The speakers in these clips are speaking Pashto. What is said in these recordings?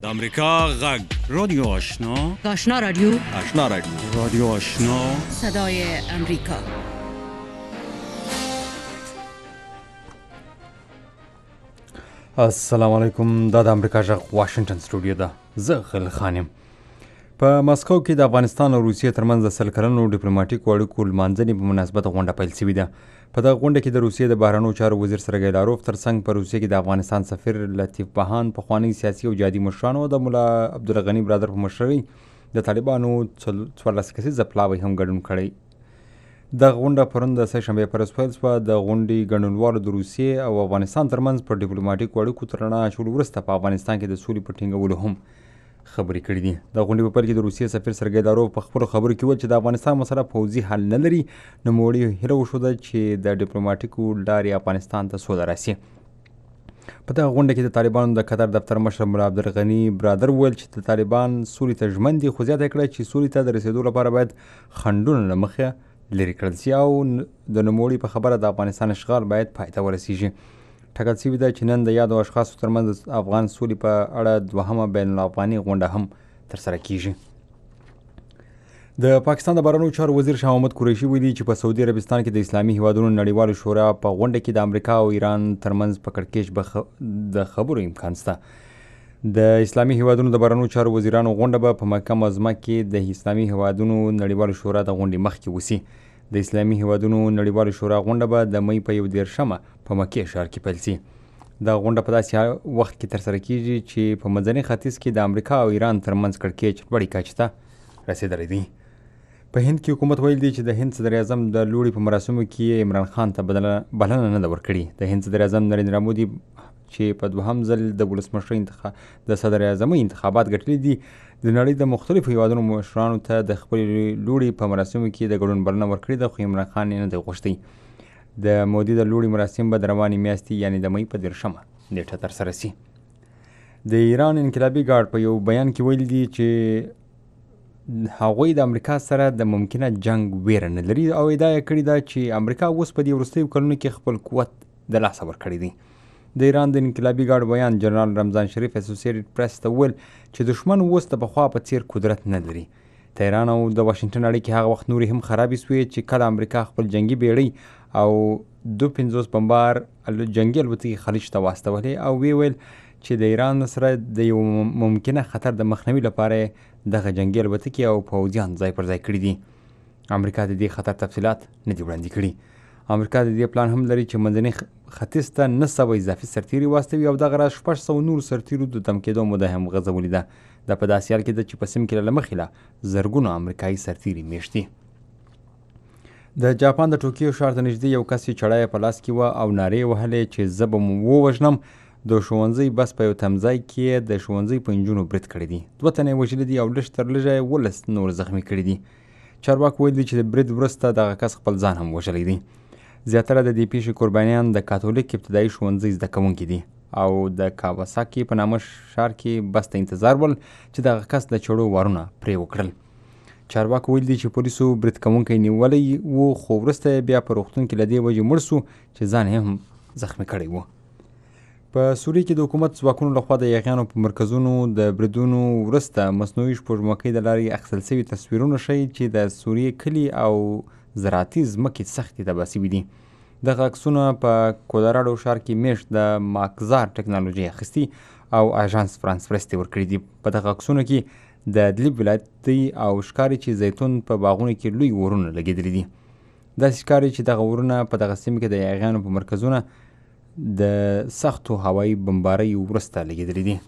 د امریکا غږ رادیو آشنا آشنا رادیو آشنا رادیو آشنا صدای امریکا. السلام علیکم. دا د امریکا غږ واشنگټن سټوډیو ده. زه غل خانم. په مسکو کې د افغانستان او روسیې ترمنځ د 100 کلنو ډیپلوماټیکو اړیکو لمانځنې په مناسبت غونډه پیل شوې ده. په دغه غونډه کې د روسیې د بهرنیو چارو وزیر سرګی لاروف ترڅنګ په روسیې کې د افغانستان سفیر لطیف بهان، پخواني سیاسي او جهادي مشرانو د ملا عبدالغني برادر په مشرۍ د طالبانو 14 کسیزه پلاوی هم ګډون کړی. دغه غونډه پرون د سهشنبې په ورځ پیل شوه. د غونډې ګډونوالو د روسیې او افغانستان ترمنځ په ډیپلوماټیکو اړیکو تر رڼا اچولو وروسته په افغانستان کې د سولې په ټینګولو هم خبرې کړې دي. د غونډې په پیل کې د روسیې سفیر سرګی لاروف په خپلو خبرو کې وویل چې د افغانستان مسله پوځي حل نه لري. نوموړي هیله وښوده چې د ډیپلوماټیکو لارې افغانستان ته سوله راسي. په دغه غونډه کې د طالبانو د قطر دفتر مشر ملا عبدالغني برادر وویل چې د طالبان سولې ته ژمن دي، خو زیاته کړه چې سولې ته د رسېدو لپاره باید خنډونه له مخه لرې کړل شي او د نوموړي په خبره د افغانستان اشغال باید پای ته ورسیږي. ټاکل شوې ده چې نن د یادو اشخاصو ترمنځ د افغان سولې په اړه دوهمه بین الافغاني غونډه هم ترسره کیږي. د پاکستان د بهرنیو چارو وزیر شاه محمود قریشي ویلي چې په سعودي عربستان کې د اسلامي هیوادونو نړیوالو شورا په غونډه کې د امریکا او ایران ترمنځ په کړکېچ د خبرو امکان شته. د اسلامي هیوادونو د بهرنیو چارو وزیرانو غونډه به په مکه معظمه کې د اسلامي هیوادونو نړیوالو شورا د غونډې مخکې وسي. د اسلامي هیوادونو نړیوالو شورا غونډه به د مۍ په 11 په مکې ښار کې پیل شي. دا غونډه په داسې وخت کې ترسره کیږي چې په منځني ختیځ کې د امریکا او ایران ترمنځ کړکېچ لوړې کچې ته رسېدلی دی. په هند کې حکومت ویل دی چې د هند صدر اعظم د لوړي په مراسمو کې عمران خان ته بلنه نه ده ورکړې. د هند صدر اعظم نریندرا مودي چې په دوهم ځل د ولسمشرۍ د صدر اعظمۍ انتخابات ګټلي دي، د نړۍ د مختلفو هیوادونو مشرانو ته د خپلې لوړي په مراسمو کې د ګډون بلنه ورکړې ده، خو عمران خان یې نه دی غوښتی. د مودي د لوړي مراسم به د روانې میاشتې یعنې د مۍ په 13 نیټه ترسره شي. د ایران انقلابي ګارد په یو بیان کې ویل دي چې هغوی د امریکا سره د ممکنه جنگ ویره نه لري او ادعا یې کړې ده چې امریکا اوس په دې وروستیو کلونو کې خپل قوت د لاسه ورکړی دی. د ایران د انقلابي ګارد بیان جنرال رمضان شریف اسوسییټډ پریس ته وویل چې دښمن اوس د پخوا په څیر قدرت نه لري. تهران او د واشنګټن اړیکې هغه وخت نورې هم خرابې سوې چې کله امریکا خپل جنگي بیړۍ او 250 بمبار جنگي الوتکې خلیج ته واستولې او ویل چې د ایران سره د یو ممکنه خطر د مخنیوي لپاره دغه جنگي الوتکې او پوځیان ځای پر ځای کړي دي. امریکا د دې خطر تفصیلات نه دي وړاندې کړي. امریکا د دې پلان هم لري چې منځني ختیځ ته 900 اضافي سرتیري واستوي او دغه راز 600 نور سرتیرو د دم کېدو موده هم غځولې ده. دا په داسې حال کې ده چې په سیمه کې له مخې له زرګونو امریکایي سرتیري میشت دي. د جاپان د ټوکیو ښار ته نږدې یو کس چې چړه په لاس کې وه او نارې وهلې چې زه به مو ووژنم. د ښوونځي بس په یو تمځای کې د ښوونځي په نجونو برید کړی دی. 2 تنه یې وژلي دي او لږ تر لږه 12 نور زخمي کړي دي. چارواکو ویلي چې د برید وروسته دغه کس خپل ځان هم وژلی دی. زیاتره د دې پیښې قربانیان د کاتولیک ابتدایي ښوونځي زده کوونکي دي او د کاواساکي په نامه ښار کې بس ته انتظار ول چې دغه کس د چړو وارونه پرې وکړل. چارواکو ویل دي چې پولیسو برید کوونکی نیولی و، خو وروسته بیا په روغتون کې له دې وجې مړ سو چې ځان یې هم زخمي کړی و. په سوریه کې د حکومت ځواکونو لخوا د یاغیانو په مرکزونو د بریدونو وروسته مصنوعي سپوږمکۍ د لارې اخیستل شوي تصویرونه ښیي چې د سوریې کلي او زراعتي ځمکې سختې تباه شوي دي. دغه عکسونه په کولراډو ښار کې میشت د ماکزار ټکنالوژي اخیستي او اژانس فرانس پرس ته ورکړي دي. په دغه عکسونو کې د ادلیب ولایت دی او ښکاري چې زیتون په باغونو کې لوی ورونه لګېدلي دي. داسې ښکاري چې دغه ورونه په دغه سیمه کې د یاغیانو په مرکزونه د سختو هوایي بمبارۍ وروسته لګېدلي دي.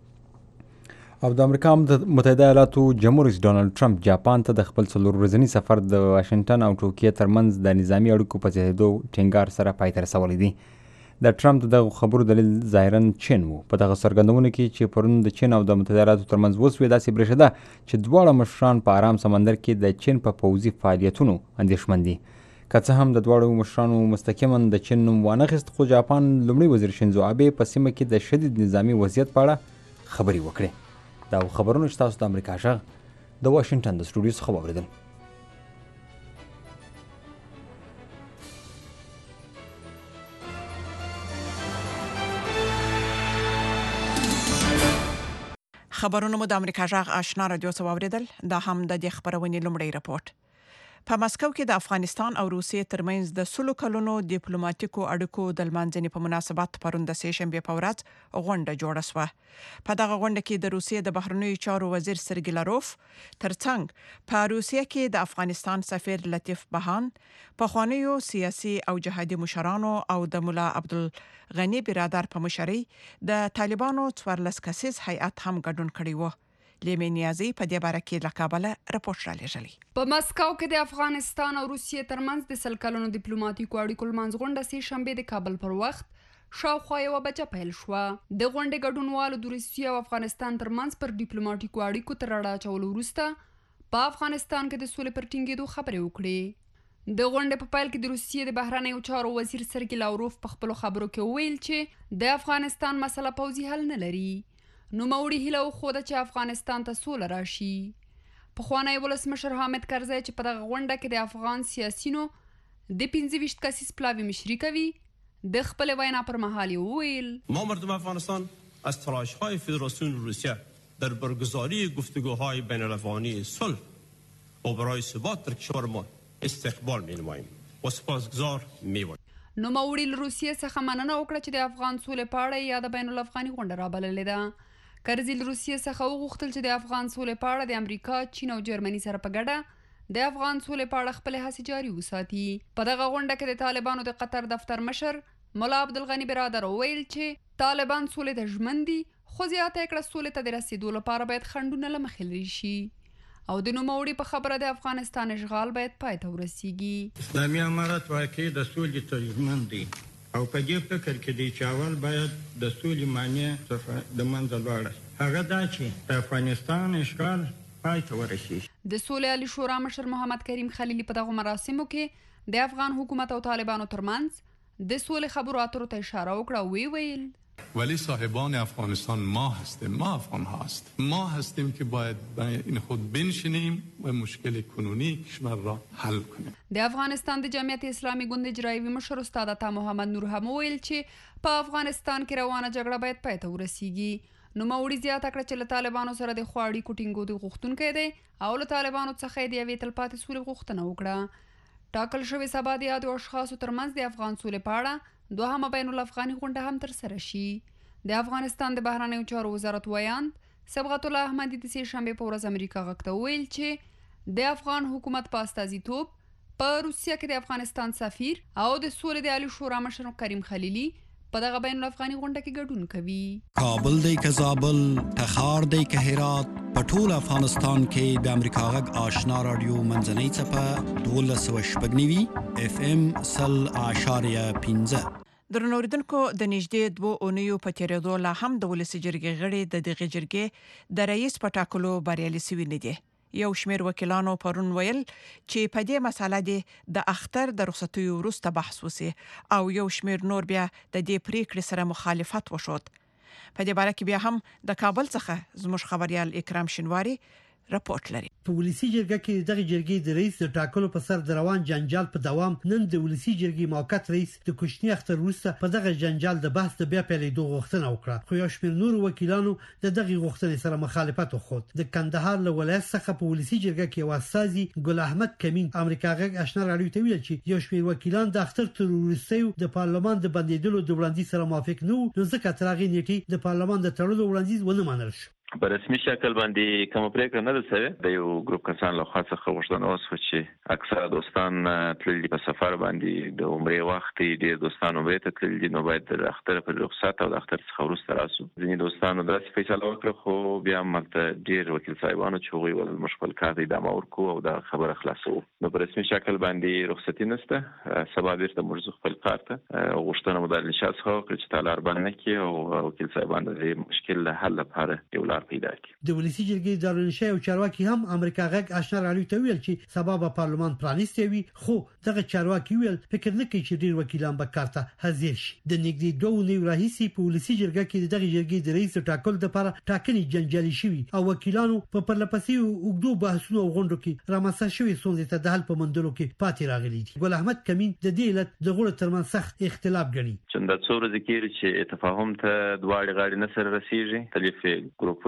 او د امریکا متحده ایالاتو جمهور رئیس ډانلډ ټرمپ جاپان ته د خپل 4 ورځني سفر د واشنګټن او ټوکیو ترمنځ د نظامي اړیکو په زیاتېدو ټینګار سره پای ته رسولی دی. د ټرمپ دغه خبرو دلیل ظاهرا چین و. په دغه څرګندونو کې چې پرون د چین او د متحده ایالاتو ترمنځ وسوې داسې برېښېده چې دواړه مشران په آرام سمندر کې د چین په پوځي فعالیتونو اندېښمن دي. که څه هم د دواړو مشرانو مستقیما د چین نوم وانخیست، خو جاپان لومړي وزیر شینزو آبې په سیمه کې د شدید نظامي وضعیت په اړه خبرې وکړې. دا خبرونه چې تاسو د امریکا غږ د واشنګټن د سټوډیو څخه واورېدل. خبرونه مو د امریکا جغ آشنا رادیو څخه اوریدل. دا هم د دې خبرونې لومړی رپورت. په مسکو کې د افغانستان او روسیې ترمنځ د سلو کلونو ډیپلوماټیکو اړیکو د لمانځنې په مناسبت پرون د سه شنبه په ورځ غونډه جوړه شوه. په دغه غونډه کې د روسیې د بهرنیو چارو وزیر سرګی لاروف ترڅنګ په روسیې کې د افغانستان سفیر لطیف بهان، پخوانیو سیاسي او جهادي مشرانو او د مولا عبدالغنی برادر په مشرۍ د طالبانو 14 کسیز هیئت هم ګډون کړی و. لیمه نیازی په دې باره کې له کابل راپورټ را لېږلی. په مسکو کې د افغانستان او روسیې ترمنځ د سل کلونو ډیپلوماټیکو اړیکو لمانځ غونډه سه شنبه د کابل پر وخت شاوخوا یو بجه پیل شوه. د غونډې ګډونوالو د روسیې او افغانستان ترمنځ پر ډیپلوماټیکو اړیکو تر اړه اچولو وروسته په افغانستان کې د سولې پر ټینګېدو خبرې وکړې. د غونډې په پیل کې د روسیې د بهرنیو چارو وزیر سرګی لاروف په خپلو خبرو کې وویل چې د افغانستان مسله پوځي حل نه لري. نو موړي هیله وخوده چې افغانستان ته سوله راشي. پخوانی ولسمشر حامد کرزی چې په دغه غونډه کې د افغان سیاسینو د 25 کسیز پلاوی مشري کوي د خپل وینا پر مهال وویل ما مردم افغانستان از تلاش‌های فدراسیون روسیه در برگزاری گفتگوهای بین‌الاقوایی صلح و برای ثبات در کشور ما استقبال می‌نماییم و سپاسگزار می‌باشیم. نو موړي له روسیې څخه مننه وکړه چې د افغان سولې په اړه یا د بین الافغاني غونډه رابللې ده. کرزي له روسیې څخه وغوښتل چې د افغان سولې په اړه د امریکا، چین او جرمني سره په ګډه د افغان سولې په اړه خپل هڅې جاري وساتي. په دغه غونډه کې د طالبانو د قطر دفتر مشر مولا عبدالغنی برادر وویل چې طالبان سولې ته ژمن دي، خو زیاته کړه سولې ته د رسیدو لپاره باید خنډونه له مخې لرې شي او د نوموړي په خبره د افغانستان اشغال باید پای ته ورسیږي. اسلامي امارت واقعي د سولې ته ژمن دی او په دې فکر کې دی چې اول باید د سولې معنی څخه د منځه لاړه هغه دا چې د افغانستان اشغال پای ته ورسیږي. د سولې عالی شورا مشر محمد کریم خلیلي په دغه مراسمو کې د افغان حکومت او طالبانو ترمنځ د سولې خبرو اترو ته اشاره وکړه او ویل ولی صاحبان افغانستان ما هستیم، ما افغان هستیم، ما هستیم که باید این خود بنشینیم و مشکل کنونی کشور را حل کنیم. د افغانستان د جمعیت اسلامي ګوند اجرایي مشر استاد عطا محمد نور هم ویل چې په افغانستان کې روانه جګړه باید پای ته ورسیږي. نو موړي زیاته کړه چې له طالبانو سره د خواړي کوټینګو د غوښتونکو دی او له طالبانو څخه د یوې تلپاتې سولې غوښتنه وکړه. ټاکل شوی سبا د یادو اشخاصو ترمنځ د افغان سولې په اړه دوهمه بین الافغاني غونډه هم ترسره شي. د افغانستان د بهرنیو چارو وزارت ویاند صبغت الله احمدي د سه شنبه په ورځ امریکا غږ ته وویل چې د افغان حکومت په استازیتوب په روسیه کې د افغانستان سفیر او د سولې د عالی شورا مشر کریم خلیلي په دغه بین الافغاني غونډه کې ګډون کوي. کابل دی که زابل، تخار دی که هرات، په ټول افغانستان کې د امریکا غږ آشنا رادیو منځنۍ څپه 1290 FM 0.15. درنو اوریدونکو د نږدې 2 اونیو په تیریدو لا هم د ولسی جرګې غړي د دغه جرګې د رئیس په ټاکلو بریالي سوي نه دي. یو شمېر وکیلانو پرون ویل چې په دې مسله د اختر د رخصتۍ وروسته بحث وسی او یو شمېر نور بیا د دې پریکړې سره مخالفت وشود. په دې باره کې بیا هم د کابل څخه زموږ خبريال اکرام شینواری راپورټ لري. په ولسی جرګه کې دغه جرګې د رئیس د ټاکلو په سر د روان جنجال په دوام نن د ولسی جرګې موقت رئیس د کوچنی اختر وروسته په دغه جنجال د بحث د بیا پیلېدو غوښتنه وکړه، خو یو شمېر نور وکیلانو د دغه غوښتنې سره مخالفت وکړ. د کندهار له ولایت څخه په ولسی جرګه کې واسازي ګل احمد کمین امریکا غږ آشنا رادیو ته ویل چې یو شمېر وکیلان د اختر تر وروستیو د پارلمان د بندیدلو د وړاندیز سره موافق نه وو، نو ځکه تر هغې نیټې د پارلمان د تړلو وړاندیز ونه منل شو. په رسمي شکل باندې کوم پریکړه نه ده شوې. د یو ګروپ کسان له خاصه غوښتنه وشوه چې اکثره دوستان تللي په سفر باندې د عمرې وخت ډېر دوستان عمرې ته تللي، نو باید د اختر په رخصت او د اختر څخه وروسته راسو. ځینې دوستانو داسې فیصله وکړه، خو بیا مالته ډېر وکیل صاحبانو چې هغوی ول موږ خپل کار ته ادامه ورکوو او دا خبره خلاصوو. نو په رسمي شکل باندې رخصتي نشته. سبا بیرته موږ خپل کار ته غوښتنه مو د نشاط څخه وکړه چې تعالی ربانه کړي او وکیل صاحبانو د مشکل حل لپاره یو لار پیدا کړي. د ولسی جرګې دارالانشا او چارواکي هم امریکا غږ آشنا رادیو ته ویل چې سبا به پارلمان پرانیستی وي، خو دغه چارواکي ویل فکر نه کوي چې ډیر وکیلان به کار ته حاضر شي. د نږدې 2 اونیو راهیسې په ولسی جرګه کې دغه جرګې د رئیس ټاکل لپاره ټاکنې جنجالي شوي او وکیلانو په پرلپسې اوږدو بحثونو او غونډو کې رامنځته شوې ستونزې ته د حل په موندلو کې پاتې راغلي دي. ګل احمد کمین د دې علت د غړو ترمنځ سخت اختلاف ګڼي. چې د څو ورځې کې چې تفاهم ته دواړه غاړې نه سره رسیږي، تلفي ګروپونه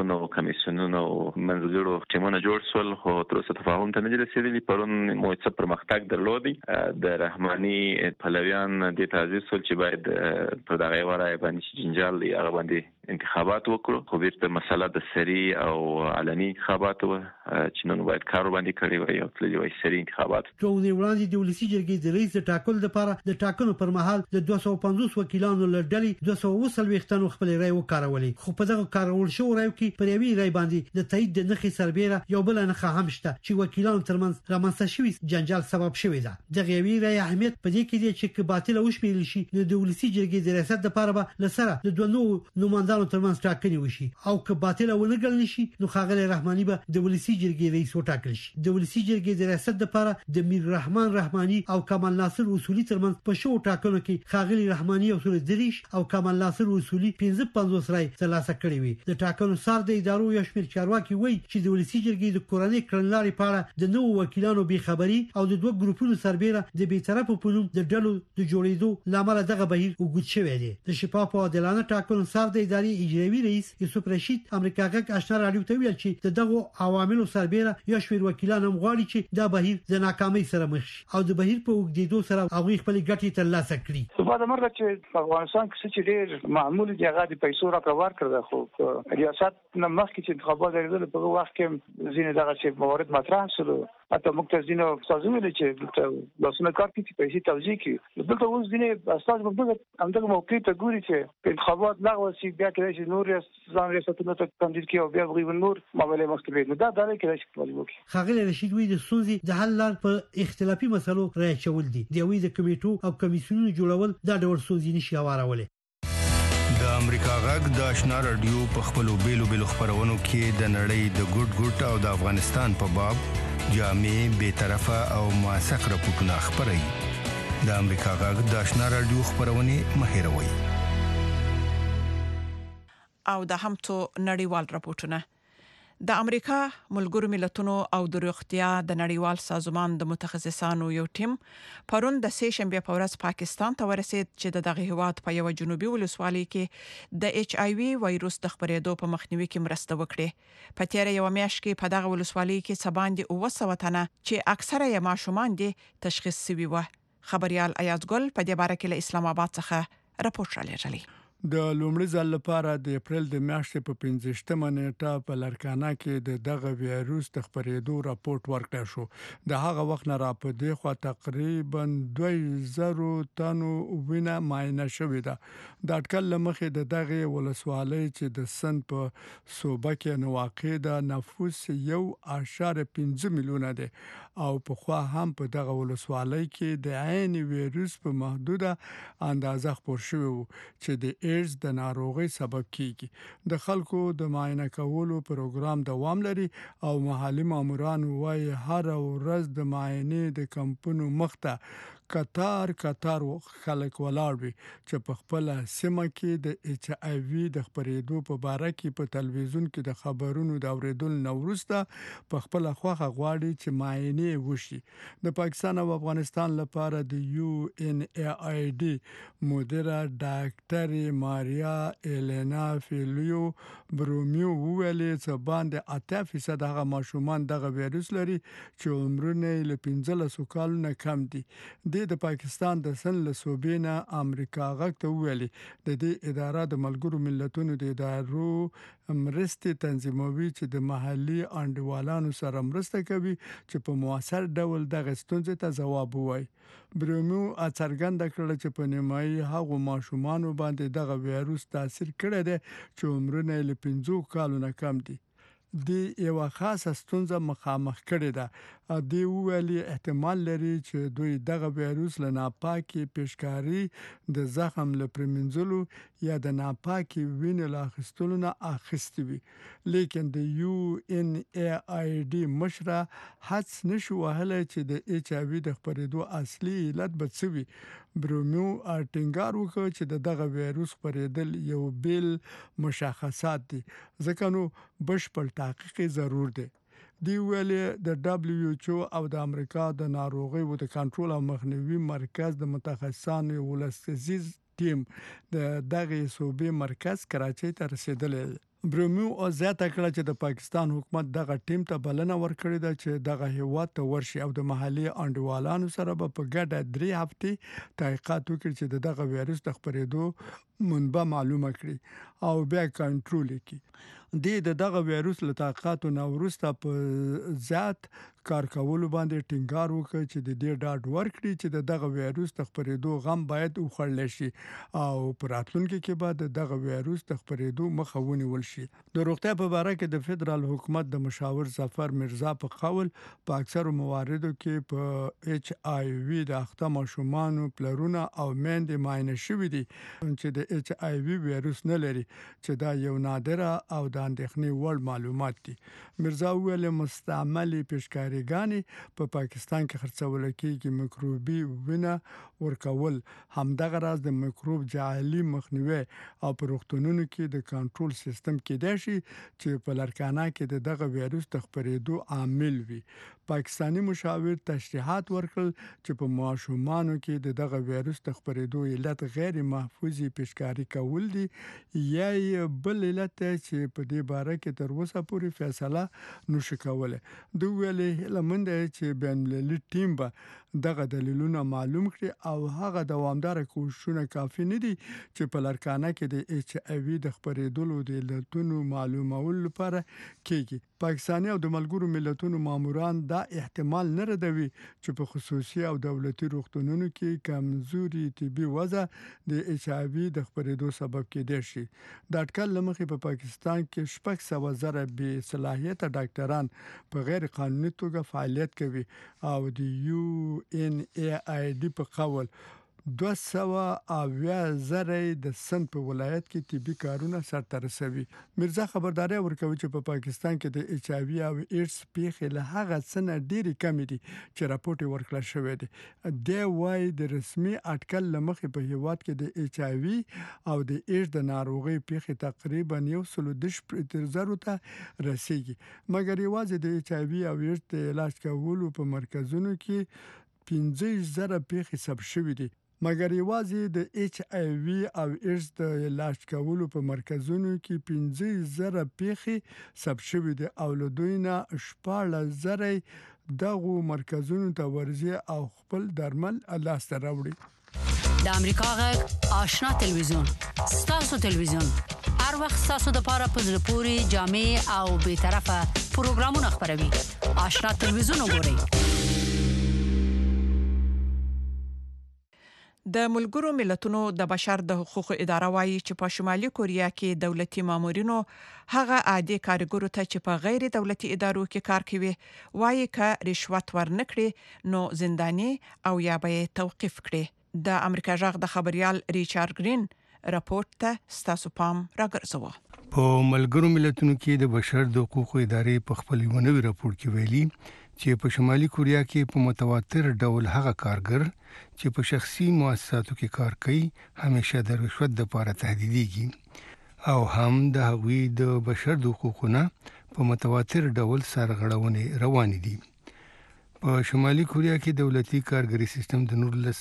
ګروپونو کمیسیونونو منځګړو ټیمونه جوړ شول خو تر اوسه تفاهم ته نه رسیدلی. پرون مو څه پرمختګ درلودي د رحماني پلویان د تعزیز سول چې باید په دغه وړای باندې جنجال هغه باندې انتخابات وکړو خو بیرته مسله د سری او علني انتخابات و چې نن باید کار باندې کړی وي او تللی وي سری انتخابات. ټول وړاندې د ولسی جرګې د رئیس ټاکل لپاره د ټاکنو پر مهال د 250 وکیلانو لړډلې 220 خپل رائے وکړولې خو په دغه کارول شو رائے کې پر یوې رائے باندې د تایید د نخې سربېره یو بل نه هم شته چې وکیلانو ترمنځ رامنځته شوی جنجال سبب شوی ده. دغه یوې رائے اهمیت په دې کې دی چې باطل او شمیرل شي د ولسی جرګې د ریاست لپاره به لسره د دوه نوماندانو ترمنځ ټاکنې وشي او که باطل او نه ګڼل شي نو ښاغلی رحماني به د ولسی جرګې رئیس وټاکل شي. د ولسی جرګې د ریاست لپاره د میر رحمان رحماني او کمال ناصر اصولي ترمنځ په شو ټاکنو کې ښاغلی رحماني او سور دریش او کمال ناصر اصولي 55 رائے ترلاسه کړې وي. د ټاکنو سر د ادارو یو شمېر چارواکي وایي چې د ولسی جرګې د کورنۍ کړنلارې په اړه د نوو وکیلانو بې خبري او د دوه ګروپونو سربېره د بیطرفو په نوم د ډلو د جوړېدو لامل دغه بهیر وګت شوی دی. د شفاف او عادلانه ټاکنو سر د ادارې اجرایي رئیس یوسف رشید امریکا غږ آشنا رادیو ته ویل چې دغه عواملو سربېره یو شمېر وکیلان هم غواړي چې دا بهیر د ناکامۍ سره مخ شي او د بهیر په وګړېدو سره هغوی خپل ګټې ترلاسه کړي. په دا مرګ چې په افغانستان کې چې ډېر معمول دی هغه د پیسو راکور کړل خو ریاست نه مخکې چې انتخابات لري په وخت کې ځینې دغه چې موارد مطرح شول حتی مختزینو سازونه چې لاسونه کار کوي چې پیسې توزیع کوي دلته اوس ځینې استاد په همدغه موقع ته ګوري چې انتخابات لغوه شي بیا کې چې نور ځان ریاستونو ته کاندید کیږي او بیا غوښتل نور معاملې مختلفه نو دا ډېر کې راشي په وکی. ښاغلی رشید وی د ستونزې د حل لار په اختلافي مسلو رایې چول دي. د یوې د کمیټو او کمیسیونونو جوړول دا ډول ستونزې نشي هوارولای. د امریکا غږ د آشنا رادیو په خپلو بیلو خبرونو کې د نړۍ د ګډ او د افغانستان په باب جامع بی‌طرفه او موثق راپورټونه خپروي. د امریکا غږ د آشنا رادیو خبرونه مهیروي. او د همتو نړیوال راپورټونه. د امریکا ملګرو ملتونو او د روغتیا د نړیوال سازمان د متخصصانو یو ټیم پرون د سه شنبه په ورځ پاکستان ته ورسید چې دغه هیواد په یو جنوبي ولسوالۍ کې د ایچ آی وی وایروس د خپرېدو په مخنیوي کې مرسته وکړه. په تیر یو میاشت کې په دغه ولسوالۍ کې سباندې 900 تنه چې اکثره یې ماشومان دي تشخیص شوي و. خبريال ایاز ګل په دې باره کې له اسلام آباد څخه راپورټ را لېږلی. د لومړي ځل لپاره د اپریل د میاشتې په 15مه نیټه په لرکانه کې د دغه وایروس د خپرېدو راپورټ ورکړل شو. د هغه وخت نه را په دې خوا تقریبا 2000 تنو وینه معاینه شوې ده. د اټکل لمخې د دغه ولسوالۍ چې د سند په صوبه کې واقع ده نفوس 1.5 میلیونه دی او په خوا هم په دغه ولسوالۍ کې د عین وایروس په محدوده اندازه خپور شوی و چې د د ناروغي سبب کیږي. د خلکو د معاینه کولو پروګرام دوام لري او محلي ماموران وايي هر ورځ د معاینې د کمپونو مخته کتار خلک ولاړ وي چې په خپل سیمه کې د ایچ آی وی د خپرېدو په باره کې په تلویزیون کې د خبرونو د اوریدل نورسته په خپل خوخه غواړي چې معاینې وشي. د پاکستان او افغانستان لپاره د یو ان ای ډی مدیره ډاکټر ماریا الینا فیلیو برومیو ویلي چې باندې 8% هغه ماشومان دغه وایروس لري چې عمرونه له 15 کالونو کم دي. د پاکستان د سن له صوبې نه امریکا غږ ته ویلي د دې اداره د ملګرو ملتونو د ادارو مرستې تنظیموي چې د محلي انډیوالانو سره مرسته کوي چې په موثر ډول دغه ستونزې ته ځواب ووایي. برومیو څرګنده کړه چې په نیمایي هغو ماشومان باندې دغه وایروس تاثیر کړی دی چې عمرونه له 15 کالونو کم دي. د یو خاصه ستونزه مخامخ کړي ده. دی ویلي احتمال لري چې دوی دغه وایروس له ناپاکي پیشکاری د زخم له پرمنځلو یا د ناپاکي وینې له اخیستلو نه اخیستي وي. لیکن د یو ان ای ډی مشره حدس نشو وهلی چې د ایچ آی وی د خپرېدو اصلي علت به څه وي. برومیو ټینګار وکړ چې دغه وایروس خپرېدل یو بیل مشخصات دي ځکه نو بشپړ تحقیق ضرور دی. دی ویلي د دبليو ایچ او او د امریکا د ناروغیو د کنټرول او مخنیوي مرکز د متخصصانو ولسمشر ټیم د دغه صوبې مرکز کراچۍ ته رسیدلی برومو او زیاته کړه چې د پاکستان حکومت دغه ټیم ته بلنه ورکړې ده چې دغه هیواد ته ورشي او د محلي انډیوالانو سره په ګډه 3 هفتې تحقیقات وکړي چې دغه وایروس د خپرېدو منبع معلومه کړي او بیا کنټرول کړي د دغه وایروس له تحقیقاتو نه وروسته په ذات کار کولو باندې ټینګار وکړ چې د دې ډاډ ورکړي چې دغه وایروس د خپرېدو غم باید وخړل شي او په راتلونکي کې به دغه وایروس د خپرېدو مخه ونیول شي. د روغتیا په اړه کې د فدرال حکومت د مشاور ظفر مرزا په قول په اکثرو مواردو کې په ایچ آی وی د اخته ماشومان پلرونه او میندې معاینه شوي دي چې د ایچ آی وی وایروس نه لري چې دا یو نادره او د اندېښنې وړ معلومات دي. مرزا ویل مستعمل پیشکاری په پاکستان کې خرڅول کېږي میکروبي وینه ورکول همدغه راز د میکروب جعلي مخنیوي او په روغتونونو کې د کنټرول سیستم کې دی چې په لړکانه کې دغه وایروس د خپرېدو عامل وي. پاکستانی مشاور تشریحات ورکړل چې په ماشومانو کې دغه وایروس د خپرېدو علت غیر محفوظي پیشکاری کول دي یا بل علت چې په دې باره کې تر اوسه پورې فیصله نشي کولای. دوی ویلي لمنده چې بین المللي ټیم به دغه دلیلونه معلوم کړي او هغه دوامدار کوششونه کافي نه دي چې په لړکانه کې د ایچ آی وی د خپرېدلو د علتونو معلومول لپاره کېږي. پاکستاني او د ملګرو ملتونو ماموران دا احتمال نه ردوي چې په خصوصي او دولتي روغتونونو کې کمزوري طبي وضع د ایچ آی وی د خپرېدو سبب کېدای شي. د اټکل لمخې په پاکستان کې 600,000 بې صلاحیته ډاکټران په غیر قانوني توګه فعالیت کوي او د یو ان ای آی ډی په قول 200,000 د سند په ولایت کې طبي کارونه سرته رسوي. مرزا خبرداري ورکوي چې په پاکستان کې د ایچ آی وی او ایډز پیښې له هغه څه نه ډېری کم دي چې راپورټ ورکړل شوی دی. د وايي د رسمي اټکل لمخې په هیواد کې د ایچ آی وی او د ایډز د ناروغي پیښې تقریبا 110% ته رسیدي مګر یوازې د ایچ آی وی او ایډز د علاج کولو په مرکزونو کې 15,000 پیښې ثبت شوې دي. مګر یوازې د ایچ آی وی او ایډز د علاج کولو په مرکزونو کې 15,000 پیښې ثبت شوې دي او له دوی نه 14,000 دغه مرکزونو ته ورځي او خپل درمل لاسته راوړي. د امریکا غږ آشنا تلویزیون ستاسو تلویزیون هر وخت ستاسو د لپاره په زړه پورې جامع او به طرفه پروګرامونه خبروي. آشنا تلویزیون وګورئ. د ملګرو ملتونو د بشر د حقوقو اداره وايي چې په شمالي کوریا کې دولتي مامورینو هغه عادي کارګرو ته چې په غیر دولتي ادارو کې کار کوي وايي ک رشوت ورنکړي نو زنداني او یا به توقيف کړي. د امریکا جغ د خبريال ریچارډ گرین راپورټ ته ستاسو پام راګرځوه. په ملګرو ملتونو کې د بشر د حقوقو ادارې په خپل یونوي راپور کې ویلي چې په شمالي کوریا کې په متواتر ډول هغه کارګر چې په شخصي مؤسساتو کې کار کوي همیشه د رشوت د لپاره تهدیدېږي او هم د هغوی د بشر د حقوقو په متواتر ډول سرغړونې روان دي. په شمالي کوریا کې دولتي کارګري سیستم د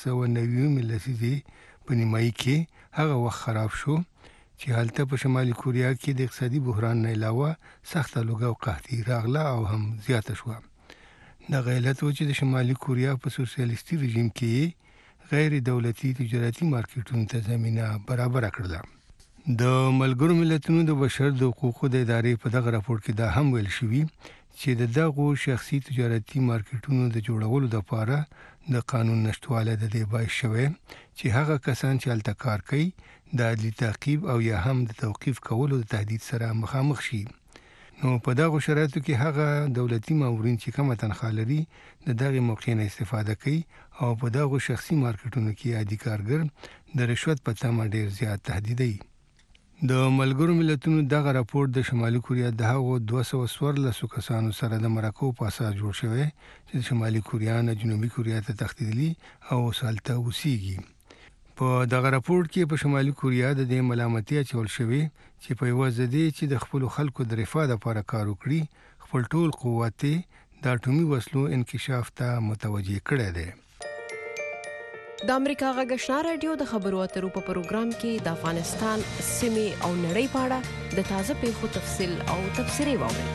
1990 لسیزې په نیمایي کې هغه وخت خراب شو چې هلته په شمالي کوریا کې د اقتصادي بحران نه علاوه سخت لوګو او قحطي راغله او هم زیاته شوه. د غیلت و چې د شمالي کوریا په سوسیالیستي رژیم کې غیر دولتي تجارتي مارکیټونو ته زمينه برابر کړل. د ملګرو ملتونو د بشر د حقوقو د ادارې په دغه راپور کې دا هم ویل شوی چې دغه شخصي تجارتي مارکیټونو د جوړولو لپاره د قانون نشټواله د دې باعث شوی چې هغه کسان چې الته کار کوي د عدلي تعقیب او یا هم د توقيف کولو د تهدید سره مخامخ شي. نو په دغه شرایطو کې هغه دولتي مامورین چې کومه تنخواه لري د دغه موقع نه استفاده کوي او په دغه شخصي مارکیټونو کې عادي کارګر د رشوت په تمه ډیر زیات تهدیدي. د ملګرو ملتونو دغه راپور د شمالي کوریا د هغو 214 کسانو سره د مرکو په اساس جوړ شوی چې شمالي کوریا نه جنوبي کوریا ته تښتیدلي او سالته اوسېږي. په دغه راپور کې په شمالي کوریا د دې ملامتیا چول شوی چې په وجه دي چې د خپل خلکو د رفاه لپاره کار وکړي خپل ټول قوت د اټومي وسلو انکشاف ته متوجه کړي دي. د امریکا غږ آشنا رادیو د خبرو اترو په پروګرام کې د افغانستان سیمې او نړۍ په اړه د تازه پیښو تفصیل او تبصرې واورئ.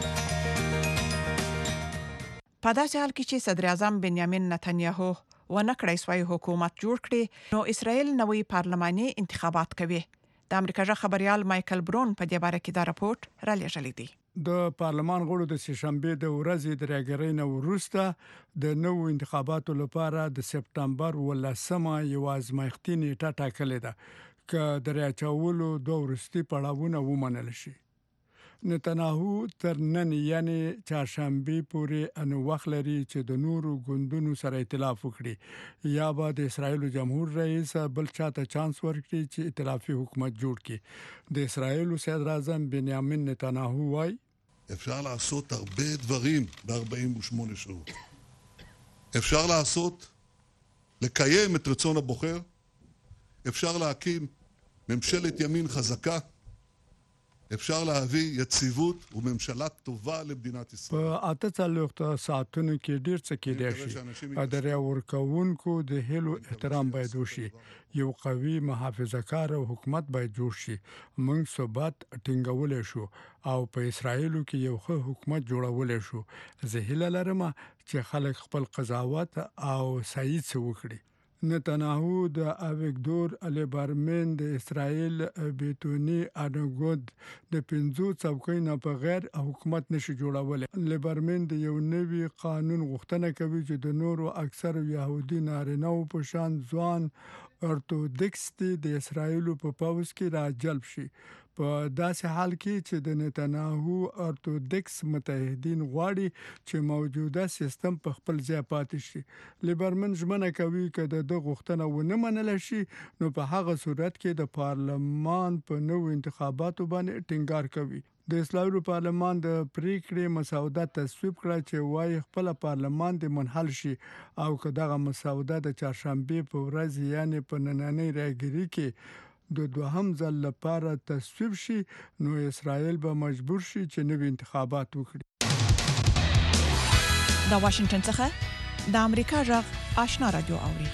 په داسې حال کې چې صدر اعظم بنیامین نتنیاهو ونکړی سوی حکومت جوړ کړي، نو اسرائیل نوې پارلماني انتخابات کوي. د امریکا ژغ خبريال مایکل برون په دې باره کې دا راپورټ را لېږلی دی. د پارلمان غړو د سهشنبه د ورځې د راګرۍ نه وروسته د نوو انتخاباتو لپاره د سپتمبر 18مه یو ازمایښتي نیټه ټاکلې ده چې د راچولو دوه وروستي پړاوونه ومنل شي. نتنیاهو تر نن یعنی چهارشنبه پورې ان وخت لري چې د نورو ګوندونو سره ائتلاف وکړي یا به د اسرائیل جمهور رئیس بل چاته چانس ورکړي چې ائتلافي حکومت جوړ کړي. د اسرائیل صدر اعظم بنیامین نتنیاهو وايي אפשר לעשות הרבה דברים ב-48 שעות. אפשר לקיים את רצון הבוחר, אפשר להקים ממשלת ימין חזקה, אפשר להביא יציבות וממשלה טובה למדינת ישראל. په 48 ساعتونو کې ډیر څه کېدای شي. د ورکوونکو د هیلو احترام باید وشي. یو قوي محافظه‌کار حکومت باید جوړ شي. موږ ثبات ټینګولای شو او په اسرائیل کې یو ښه حکومت جوړولای شو. زه هیله لرم چې خلک خپل قضاوت او صحیح څه وکړي. نتنیاهو د اویګدور لیبرمن د اسرائیل بیتونی انګود د 50 څوکۍ نه په غیر حکومت نشي جوړولای. لیبرمن د یو نوي قانون غوښتنه کوي چې د نورو اکثر يهودي نارینه او په شان ځوان ارتودکس د اسرائیل په پوځ کې راجلب شي. په داسې حال کې چې د نتنیاهو ارتودکس متحدین غواړي چې موجوده سیستم په خپل ځای پاتې شي. لیبرمن ژمنه کوي چې د غوښتنه ونه منل شي نو په هغه صورت کې د پارلمان په نوو انتخاباتو باندې ټینګار کوي. د اسرائیل پارلمان د پریکړې مسوده تصویب کړه چې وايي خپل پارلمان د منحل شي او که دغه مسوده د چهارشنبه په ورځ یعنی په نننۍ راګرۍ کې د دوهم ځل لپاره تصویب شي نو اسرائیل به مجبور شي چې نوي انتخابات وکړي. د واشنگټن څخه د امریکا ژغ آشنا رادیو اوري.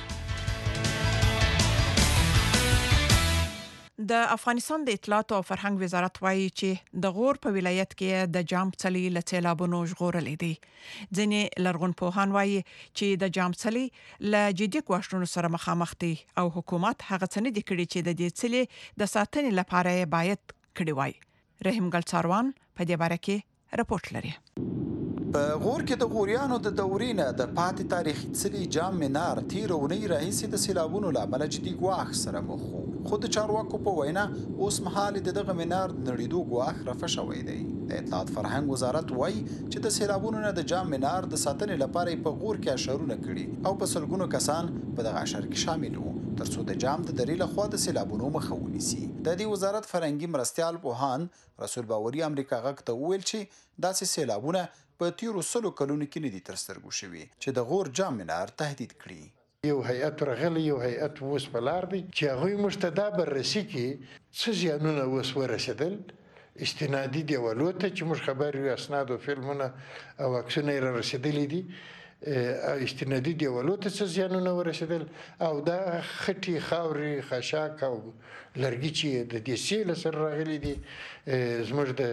د افغانستان د اطلاعات او فرهنګ وزارت وایي چې د غور په ولایت کې د جام څلي له سیلابونو ژغورلې دي. ځینې لرغونپوهان وایي چې د جام څلي له جدي کوښښونو سره مخامخ دي او حکومت هغه څه نه دي کړي چې د دې څلي د ساتنې لپاره باید کړي وای. رحیم ګل څاروان په دې باره کې راپورټ لري. په غور کې د غوریانو د دورینه د پاتې تاریخي څلي جام منار تیرونی راهیسې د سیلابونو لامل جدي ګواښ سره مخ وو. خو د چارواکو په وینا اوس مهال د دغه منار نړیدو ګواښ رفع شوی دی. د اطلاعات فرهنګ وزارت وایي چې د سیلابونو نه د جام منار د ساتنې لپاره په غور کې اشارونه کړي او په سلګونو کسان په دغه اشر کې شامل وو ترڅو د جام د درې لخوا د سیلابونو مخه ونیسي. د دې وزارت فرهنګي مرستيال پوهان رسول باوري امریکا غږ ته ویل چې داسې سیلابونه په تیرو 100 کلونو کې نه دي تر سترګو شوي چې د غور جام منار تهدید کړي. یو هیئت ورغلی یو هیئت اوس په لار دی چې هغوی موږ ته دا بررسي کړي څه زیانونه اوس ورسېدل استنادي دیوالو ته چې موږ خبر یو اسناد او فلمونه او عکسونه یې رارسېدلي دي استنادي دیوالو ته څه زیانونه ورسېدل او دا خټې خاورې خشاک او لرګي چې د دې سیل سره راغلي دي زموږ د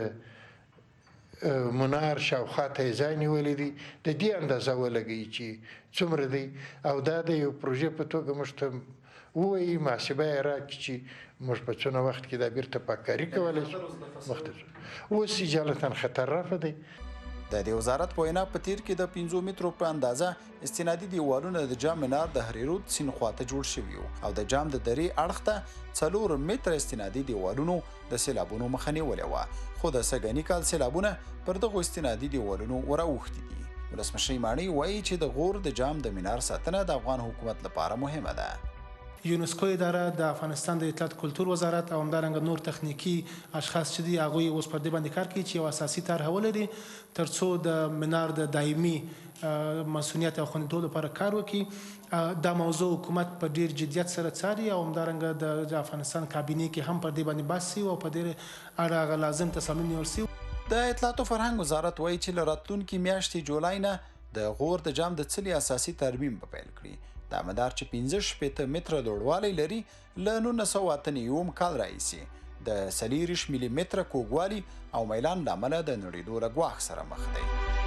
منار شاوخوا ته ځای نیولې دي د دې اندازه ولګي چې څومره دی او دا د یو پروژې په توګه موږ ته وایي محاسبه یې راکړي چې موږ په څونه وخت کې دا بیرته پاککاري کولی شو. اوس اجالتا خطر رافع دی. د دې وزارت په وینا په تیر کې د 5 مترو په اندازه استنادي دیوالونه د جام منار د هریرود سین خواته جوړ شوي او د جام د درې اړخ ته 4 متره استنادي دیوالونو د سیلابونو مخه نیولې وه خو د سږني کال سیلابونه پر دغو استنادي دیوالونو وراوښتي دي. ولسمشر ماڼۍ وایي چې د غور د جام د منار ساتنه د افغان حکومت لپاره مهمه ده. یونسکو اداره د افغانستان د اطلاعات کلتور وزارت او همدارنګه نور تخنیکی اشخاص چې دي هغوی اوس پر دې باندې کار کوي چې یو اساسي طرحه ولري ترڅو د منار د دایمي مسؤلیت او خوندیتوب لپاره کار وکړي. دا موضوع حکومت په ډیر جدیت سره څاري او همدارنګه د افغانستان کابینې کې هم پر دې باندې بحث شي او په دې اړه لازم تصامیم نیول شي. د اطلاعات او فرهنګ وزارت وایي چې له راتلونکي میاشتې جولای نه د غور د جام د څلي اساسي ترمیم په پیل کړي. دا مدار چې 15 متره لوړوالی لري له 1998 کال راهیسې د 40 ملي متره کوږوالي او میلان له امله د نړېدو له ګواښ سره مخ دی.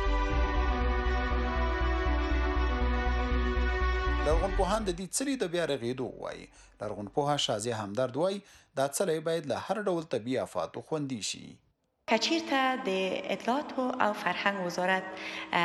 لرغونپوهان د دې څلي د بیا رغېدو وایي. لرغونپوه شازیه همدرد وایي دا څلی باید له هر ډول طبیعي آفاتو خوندي شي. کچیرته د اطلاعات او فرهنگ وزارت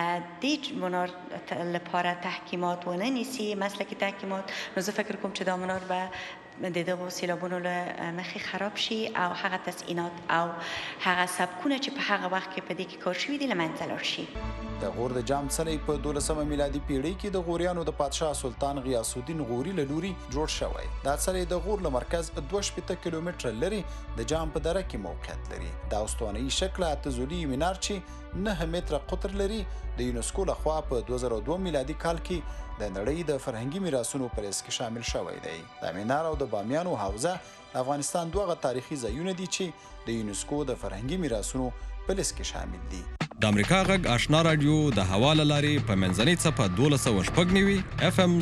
دیج منار لپاره تحکیمات و ننیسی مسلکی تحکیمات نو زه فکر کوم چې دا منار به د دغو سیلابونو له مخې خراب شي او هغه تسعینات او هغه سبکونه چې په هغه وخت کې په دې کې کار شوي دي له منځه لاړ شي. د غور د جام څلی په 12مه میلادي پیړۍ کې د غوریانو د پادشاه سلطان غیاث الدین غوري له لوري جوړ شوی. دا څلی د غور له مرکز 2 کیلومتره لري د جام په دره کې موقعیت لري. دا استوانه‌یي شکله تزولي مینار چې 9 متره قطر لري د یونسکو لخوا په 2002 میلادي کال کې د نړۍ د فرهنګي میراثونو په لیست کې شامل شوی دی. د مینار او د بامیانو حوزه د افغانستان دوه تاریخي ځایونه دي چې د یونسکو د فرهنګي میراثونو په لیست کې شامل دي. د امریکا غږ آشنا رادیو د حواله لاري په منځنۍ صفه 12.9 FM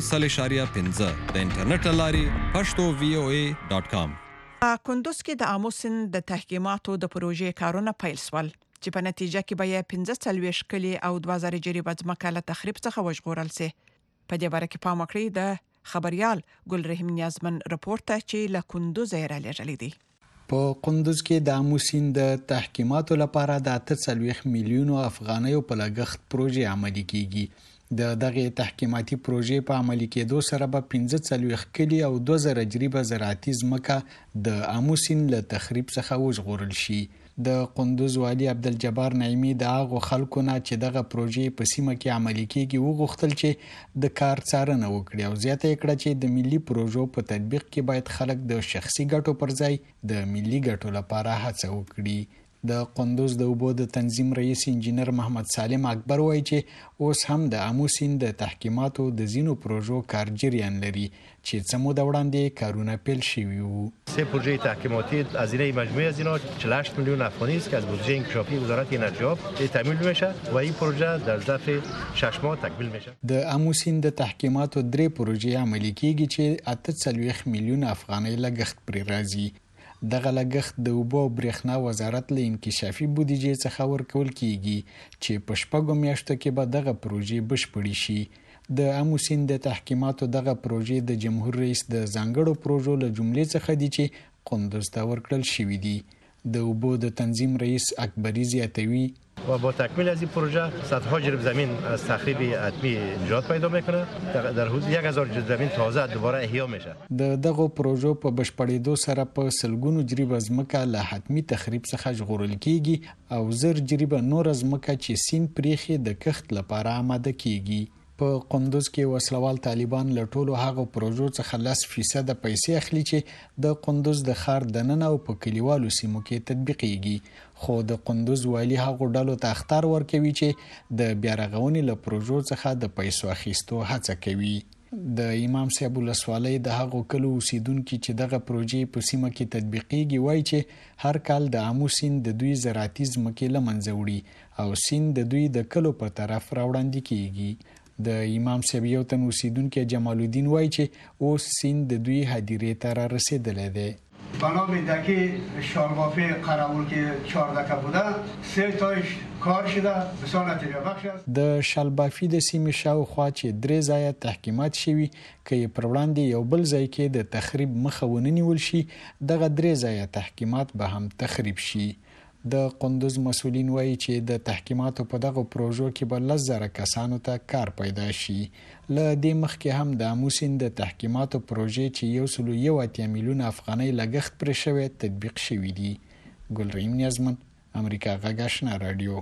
3.15 د انټرنیټ لاري pashto.voa.com. کندوز کې د آمو سیند د تحکیماتو د پروژې کارونه پیل سول چې په نتیجه کې به 15 کلی او 2000 جریبه ځمکه له تخریب څخه وژغورل سي. په دې باره کې پام وکړئ د خبريال ګلرحیم نیازمن رپورټ ته چې له کندوز یې رالیږلی دی. په کندوز کې د آمو سیند د تحکیماتو لپاره د 48 میلیونو افغانیو په لګښت پروژې عملي کیږي. د دغه تحکیماتي پروژې په عملي کېدو سره به 15 کلی او 2000 جریبه زراعتي ځمکه د آمو سیند له تخریب څخه وژغورل شي. د قندوز والی عبدالجبار نعیمی د هغو خلکو نه چې دغه پروژې په سیمه کې عملي کیږي وغوښتل چې د کار څارنه وکړي او زیاته یې کړه چې د ملي پروژو په تطبیق کې باید خلک د شخصي ګټو پر ځای د ملي ګټو لپاره هڅه وکړي. د قندوز د اوبو د تنظیم رئیس انجینر محمد سالم اکبر وایي چې اوس هم د آمو سیند د تحکیماتو د زینو پروژو کار جریان لري چې څه موده وړاندې کارونه پیل شوي وو. سه پروژه تحکیماتی هزینه مجموعی از اینا 48 میلیون افغانی است که از بودجه انکشافی وزارت انرژی تامین میشه و این پروژه در ظرف 6 ماه تکمیل میشه. د آمو سیند د تحکیماتو 3 پروژې عملي کیږي چې 48 میلیون افغانۍ لګښت پرې راځي. دغه لګښت د اوبو او برېښنا وزارت له انکشافي بودیجې څخه ورکول کیږي چې په 6 میاشتو کې به دغه پروژې بشپړې شي. د آمو سیند د تحکیماتو دغه پروژې د جمهور رئیس د ځانګړو پروژو له جملې څخه دي چې قندوز ته ورکړل شوي دي. د اوبو د تنظیم رئیس اکبری زیاتوي و با تکمیل از این پروژه صدها جریب زمین از تخریب حتمی نجات پیدا میکنه. در حدود 1000 جریب زمین تازه دوباره احیا میشه. د دغه پروژو په بشپړېدو سره په سلګونو جریب ځمکه له حتمی تخریب څخه ژغورل کیږي او زر جریب نور ځمکه چې سین پریخي د کښت لپاره آماده کیږي. په قندوز کې وسلوال طالبان له ټولو هغو پروژو څخه 10% پیسې اخلي چې د قندوز د ښار دننه او په کلیوالو سیمو کې تطبیقېږي. خو د قندوز والی هغو ډلو ته اخطار ورکوي چې د بیارغونې له پروژو څخه د پیسو اخیستو هڅه کوي. د امام صاحب ولسوالۍ د هغو کلو اوسیدونکي چې دغه پروژې په سیمه کې تطبیقېږي وایي چې هر کال د آمو سیند د دوی زراعتي ځمکې له منځه وړي او سیند د دوی د کلو په طرف راوړاندې کیږي. د امام صاحب یو تن اوسیدونکی جمال الدین وایي چې اوس سیند د دوی هدیرې ته را رسیدلی دی. بنام دکی شالبافی قراول که 14 بوده 3 تایش کار شده بسیار نتیجه بخش است. د شالبافی د سیمې شاوخوا چې 3 ځایه تحکیمات شوي که یې پر وړاندې یو بل ځای کې د تخریب مخه ونه نیول شي دغه 3 ځایه تحکیمات به هم تخریب شي. د قندوز مسؤلین وایي چې د تحکیماتو په دغه پروژو کې به 10,000 کسانو ته کار پیدا شي. له دې مخکې هم د آمو سیند د تحکیماتو پروژې چې 1.8 میلیون افغانۍ لګښت پرې شوی تطبیق شوي دي. ګلرحیم نیازمن امریکا غږ آشنا رادیو.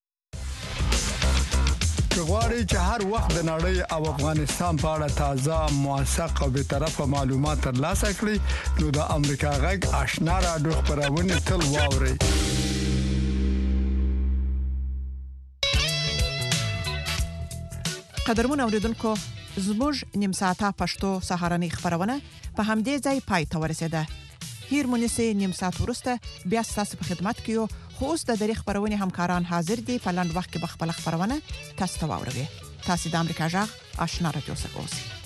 غواړئ چې هر وخت د نړۍ او افغانستان په اړه تازه موثق او به طرفه معلومات ترلاسه کړئ نو د امریکا غږ آشنا رادیو خبرونه تل واورئ. قدرمن اوریدونکو زموږ نیم ساعته پښتو سهارنۍ خبرونه په همدې ځای پای ته ورسېده. هیر مونږه نیم ساعت وروسته بیا تاسو په خدمت کې یو. خو اوس د دې خبرونه همکاران حاضر دي په لاند وخت کې به خبرونه تاسو ته واوروي. تاسو د امریکا غږ آشنا رادیو څخه اوسئ.